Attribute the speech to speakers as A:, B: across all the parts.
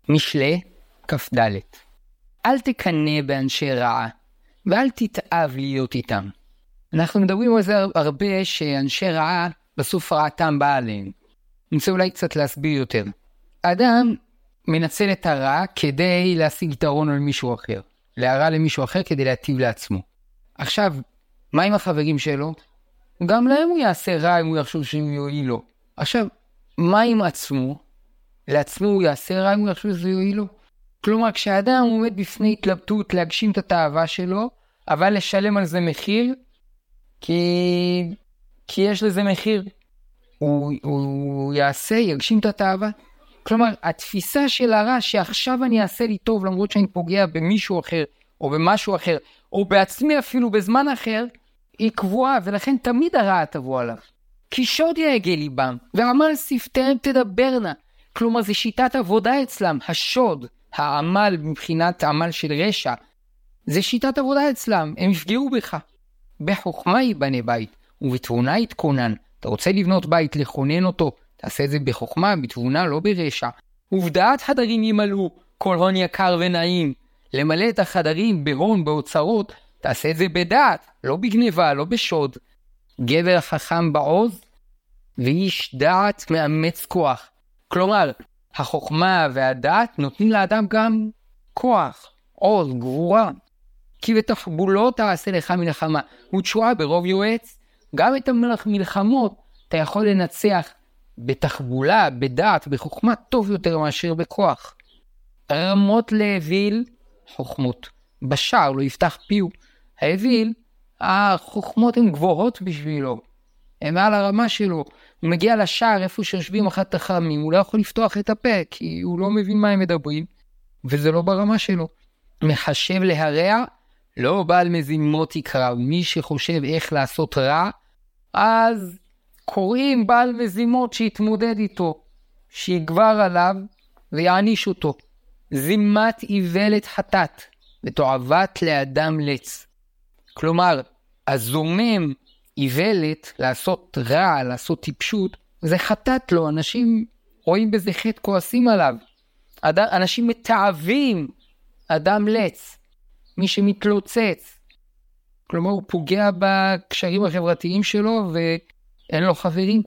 A: משלי כ"ד. אל תקנא באנשי רעה, ואל תתאהב להיות איתם. אנחנו מדברים על זה הרבה, שאנשי רעה בסוף רעתם באה עליהם. אני רוצה אולי קצת להסביר יותר. האדם מנצל את הרע כדי להשיג יתרון על מישהו אחר. להרע למישהו אחר כדי להטיב לעצמו. עכשיו, מה עם החברים שלו? גם להם הוא יעשה רע אם הוא יחשוב שהם יועיל לו. עכשיו, מה עם עצמו? לעצמו הוא יעשה רע אם הוא יחשוב שזה יועיל לו. כלומר, כשאדם עומד בפני התלבטות להגשים את התאווה שלו, אבל לשלם על זה מחיר, כי יש לזה מחיר. הוא יגשים את התאווה. כלומר, התפיסה של הרע שעכשיו אני אעשה לי טוב למרות שאני פוגע במישהו אחר, או במשהו אחר, או בעצמי אפילו בזמן אחר, היא קבועה, ולכן תמיד הרע תבוא עליו. כי שוד יהגה ליבם, ועמל שפתיהם תדברנה. כלומר, זה שיטת עבודה אצלם, השוד, העמל מבחינת העמל של רשע. זה שיטת עבודה אצלם, הם יפגעו בך. בחוכמה ייבנה בית, ובתבונה יתכונן. אתה רוצה לבנות בית, לכונן אותו, תעשה את זה בחוכמה, בתבונה, לא ברשע. ובדעת חדרים ימלאו, כל הון יקר ונעים. למלא את החדרים בהון, באוצרות, תעשה את זה בדעת, לא בגניבה, לא בשוד. גבר חכם בעוז, ואיש דעת מאמץ כוח. כלומר, החוכמה והדעת נותנים לאדם גם כוח, עוז, גבורה. כי בתחבולות תעשה לך מלחמה, ותשועה ברוב יועץ. גם את המלחמות אתה יכול לנצח בתחבולה, בדעת, בחוכמה טוב יותר מאשר בכוח. רמות לאוויל, חוכמות. בשער לא יפתח פיו. האוויל, החוכמות הן גבוהות בשבילו. הן מעל הרמה שלו. הוא מגיע לשער איפה שיושבים אחת החכמים, הוא לא יכול לפתוח את הפה, כי הוא לא מבין מה הם מדברים, וזה לא ברמה שלו. מחשב להרע, לא בעל מזימות יקרא. מי שחושב איך לעשות רע, אז קוראים בעל מזימות שיתמודד איתו, שיגבר עליו ויעניש אותו. זימת איוולת חטאת, ותועבת לאדם לץ. כלומר, הזומם איוולת, לעשות רע, לעשות טיפשות, זה חטאת לו. אנשים רואים בזה חטא, כועסים עליו. אנשים מתעבים אדם לץ, מי שמתלוצץ. כלומר, הוא פוגע בקשרים החברתיים שלו ואין לו חברים.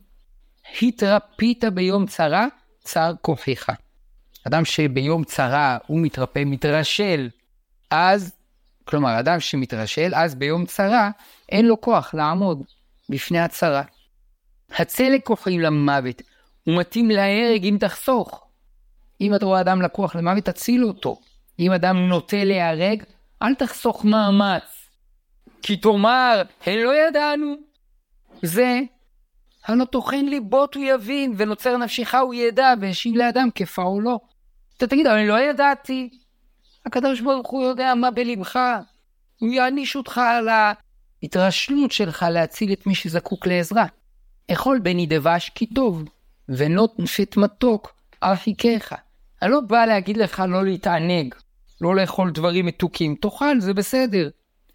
A: התרפית ביום צרה, צר כוחך. אדם שביום צרה הוא מתרפא, מתרשל, אז, כלומר, אדם שמתרשל, אז ביום צרה אין לו כוח לעמוד בפני הצרה. הצלק כוחים למוות, הוא מתאים להרג אם תחסוך. אם אתה רואה אדם לקוח למוות, תציל אותו. אם אדם נוטה להרג, אל תחסוך מאמץ. כי תאמר, הן לא ידענו. זה, הלא תוכן ליבות הוא יבין, ונוצר נפשך הוא ידע, והשיב לאדם כפה או לא. אתה תגיד, אבל אני לא ידעתי. הקדוש ברוך הוא יודע מה בלבך. הוא יעניש אותך על ההתרשלות שלך להציל את מי שזקוק לעזרה. אכול בני דבש כי טוב, ונות נפת מתוק הרחיקך. אני לא בא להגיד לך לא להתענג, לא לאכול דברים מתוקים. תאכל, זה בסדר.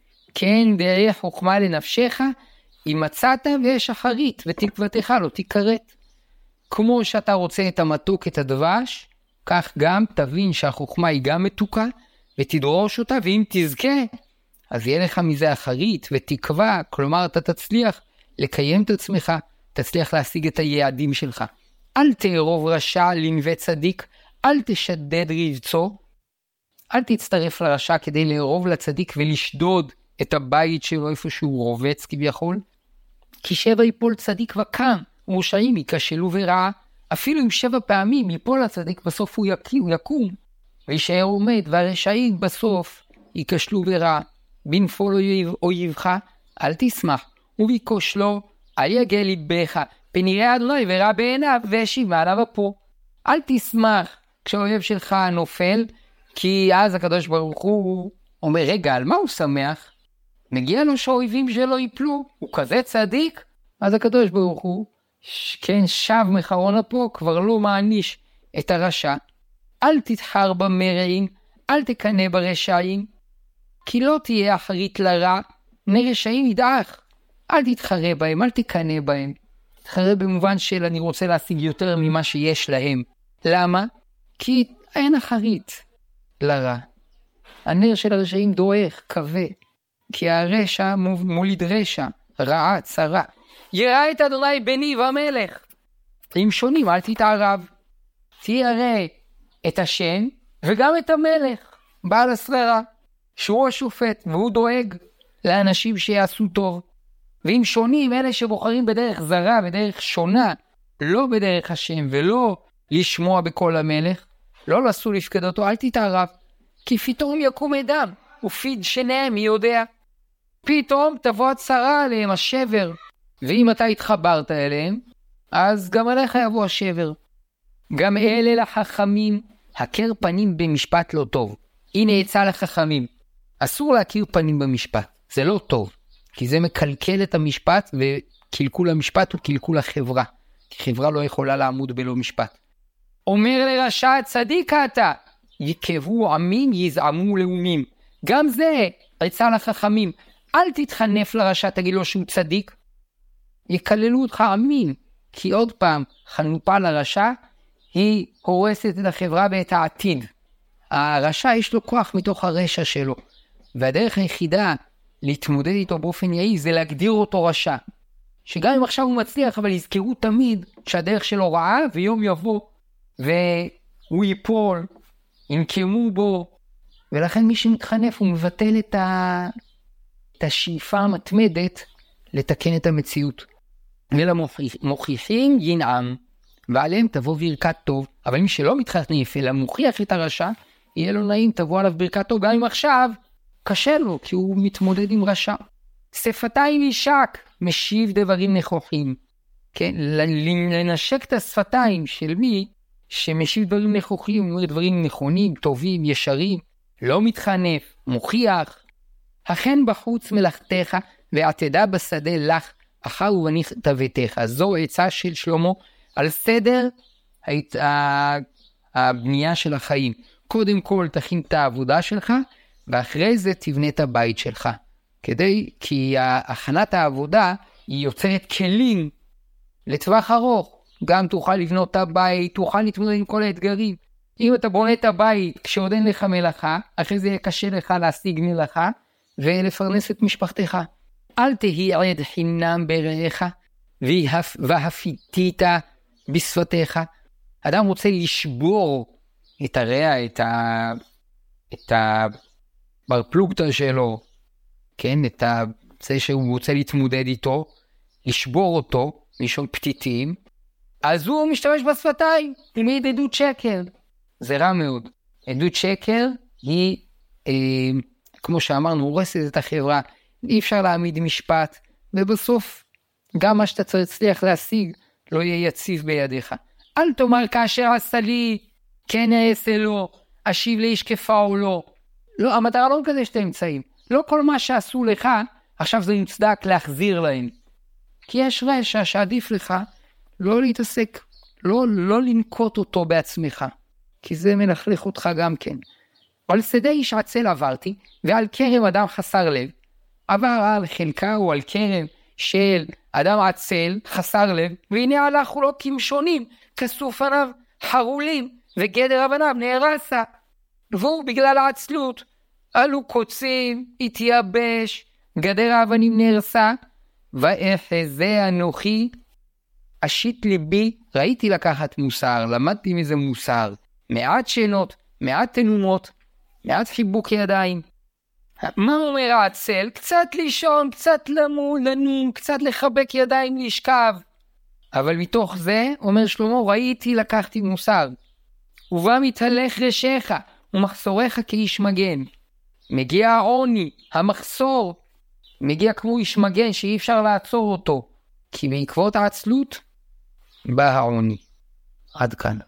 A: כן, דעי חוכמה לנפשך, אם מצאת ויש אחרית, ותקוותך לא תיכרת. כמו שאתה רוצה את המתוק, את הדבש, כך גם תבין שהחוכמה היא גם מתוקה, ותדרוש אותה, ואם תזכה, אז יהיה לך מזה אחרית ותקווה. כלומר, אתה תצליח לקיים את עצמך, תצליח להשיג את היעדים שלך. אל תערוב רשע לנווה צדיק, אל תשדד רבצו, אל תצטרף לרשע כדי לערוב לצדיק ולשדוד את הבית שלו איפה שהוא רובץ כביכול. כי 7 יפול צדיק וקם, ורשעים ייכשלו ורעה. אפילו אם 7 פעמים יפול הצדיק, בסוף הוא יקום, וישאר עומד, והרשעים בסוף ייכשלו ורעה. בנפול אויבך, אל תשמח, ובכושלו, אל יגע ליבך, פן יראה אדוני ורע בעיניו, והשיב מעליו אפו. אל תשמח כשהאויב שלך נופל, כי אז הקדוש ברוך הוא אומר, רגע, על מה הוא שמח? מגיע לו שהאויבים שלו ייפלו, הוא כזה צדיק? אז הקדוש ברוך הוא, כן, שב מחרון אפו, כבר לא מעניש את הרשע. אל תתחר במרעים, אל תקנא ברשעים, כי לא תהיה אחרית לרע, נרשעים ידעך. אל תתחרה בהם, אל תקנא בהם. תתחרה במובן של אני רוצה להשיג יותר ממה שיש להם. למה? כי אין אחרית לרע. הנר של הרשעים דועך, כבה, כי הרשע מוליד רשע, רעה, צרה. יראה את אדוני בני והמלך. אם שונים, אל תתערב. תראה את השם וגם את המלך, בעל השררה, שהוא השופט, והוא דואג לאנשים שיעשו טוב. ואם שונים, אלה שבוחרים בדרך זרה, בדרך שונה, לא בדרך השם, ולא לשמוע בקול המלך, לא לסו לפקד אותו, אל תתערב. כי פתאום יקום אדם, ופיד שניהם מי יודע. פתאום תבוא הצרה עליהם, השבר. ואם אתה התחברת אליהם, אז גם עליך יבוא השבר. גם אלה לחכמים, הכר פנים במשפט לא טוב. הנה עצה לחכמים. אסור להכיר פנים במשפט, זה לא טוב. כי זה מקלקל את המשפט, וקלקול המשפט הוא קלקול החברה. כי חברה לא יכולה לעמוד בלא משפט. אומר לרשע צדיק אתה, יקבו עמים יזעמו לאומים. גם זה עצה לחכמים. אל תתחנף לרשע, תגיד לו שהוא צדיק. יקללו אותך עמים. כי עוד פעם, חנופה לרשע, היא הורסת את החברה ואת העתיד. הרשע יש לו כוח מתוך הרשע שלו. והדרך היחידה להתמודד איתו באופן יעיל זה להגדיר אותו רשע. שגם אם עכשיו הוא מצליח, אבל יזכרו תמיד שהדרך שלו רעה, ויום יבוא והוא ייפול, ינקמו בו. ולכן מי שמתחנף הוא מבטל את השאיפה המתמדת לתקן את המציאות. ולמוכיחים ינעם, ועליהם תבוא ברכת טוב. אבל מי שלא מתחנף אלא מוכיח את הרשע, יהיה לו נעים, תבוא עליו ברכת טוב, גם אם עכשיו קשה לו, כי הוא מתמודד עם רשע. שפתיים יישק, משיב דברים נכוחים. כן, לנשק את השפתיים של מי שמשיב דברים נכוחים, אומר דברים נכונים, טובים, ישרים, לא מתחנף, מוכיח. אכן בחוץ מלאכתך, ועתדה בשדה לך, אחר ובניך תביתך. זו עצה של שלמה על סדר הבנייה של החיים. קודם כל תכין את העבודה שלך, ואחרי זה תבנה את הבית שלך. כי הכנת העבודה היא יוצרת כלים לטווח ארוך. גם תוכל לבנות את הבית, תוכל להתמודד עם כל האתגרים. אם אתה בונה את הבית כשעוד אין לך מלאכה, אחרי זה יהיה קשה לך להשיג מלאכה ולפרנס את משפחתך. אל תהי עד חינם ברעך והפיתית בשפתיך. אדם רוצה לשבור את הרע, את הבר פלוגתא שלו, כן, את זה שהוא רוצה להתמודד איתו, לשבור אותו, לישון פתיתים, אז הוא משתמש בשפתיים, הוא מעיד עדות שקר. זה רע מאוד. עדות שקר היא, כמו שאמרנו, הורסת את החברה, אי אפשר להעמיד משפט, ובסוף גם מה שאתה צריך להשיג לא יהיה יציב בידיך. אל תאמר כאשר עשה לי, כן אעשה לו, אשיב לאיש כפעו לו. לא, המטרה לא כזה שאתה אמצעים. לא כל מה שעשו לך, עכשיו זה מוצדק להחזיר להם. כי יש רשע שעדיף לך לא להתעסק, לא לנקוט אותו בעצמך. כי זה מלכלך אותך גם כן. על שדה איש עצל עברתי, ועל כרם אדם חסר לב. עבר על חלקה או על כרם של אדם עצל חסר לב, והנה הלכו לו כמשונים, כסוף עניו חרולים, וגדר אבניו נהרסה. והוא בגלל העצלות, עלו קוצים, התייבש, גדר האבנים נהרסה, ואחזה אנוכי, אשית ליבי, ראיתי לקחת מוסר, למדתי מזה מוסר, מעט שינות, מעט תנומות, מעט חיבוק ידיים. מה אומר העצל? קצת לישון, קצת לנום, קצת לחבק ידיים לשכב. אבל מתוך זה, אומר שלמה, ראיתי לקחתי מוסר. ובא מתהלך רשך, ומחסורך כאיש מגן. מגיע העוני, המחסור, מגיע כמו איש מגן שאי אפשר לעצור אותו. כי בעקבות העצלות, בא העוני. עד כאן.